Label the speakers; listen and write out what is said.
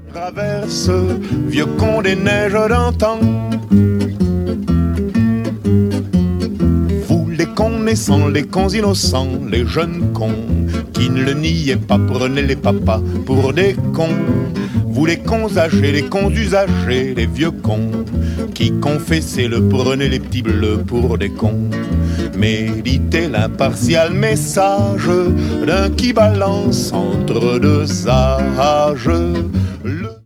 Speaker 1: Traverse, vieux con des neiges d'antan. Vous les cons naissants, les cons innocents, les jeunes cons qui ne le niaient pas, prenez les papas pour des cons. Vous les cons âgés, les cons usagers, les vieux cons qui confessaient le prenez les petits bleus pour des cons. Méditez l'impartial message d'un qui balance entre deux âges.